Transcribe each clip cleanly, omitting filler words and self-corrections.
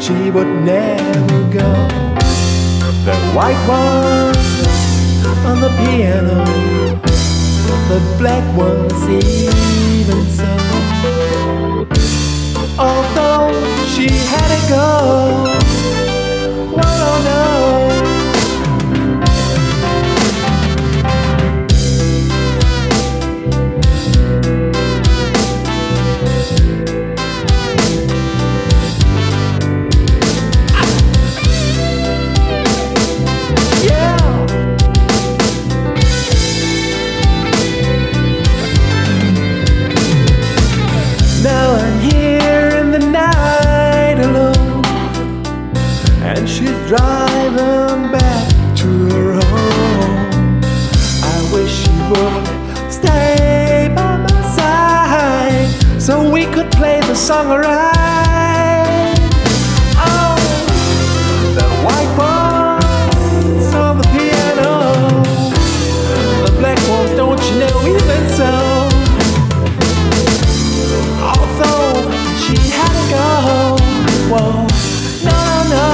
she would never go. The white ones on the piano, the black ones even so. Although she had to go, oh no. Now I'm here in the night alone, and she's driving back to her home. I wish she would stay by my side so we could play the song right. Oh, the white ones on the piano, the black ones, don't you know, even so. She had to go, whoa, no, no.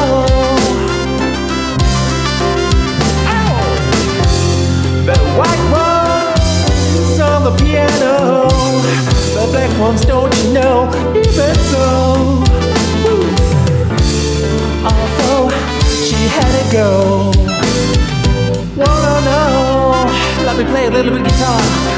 Oh, the white ones on the piano, the black ones, don't you know, even so. Woo. Although she had to go, whoa, no, no. Let me play a little bit of guitar.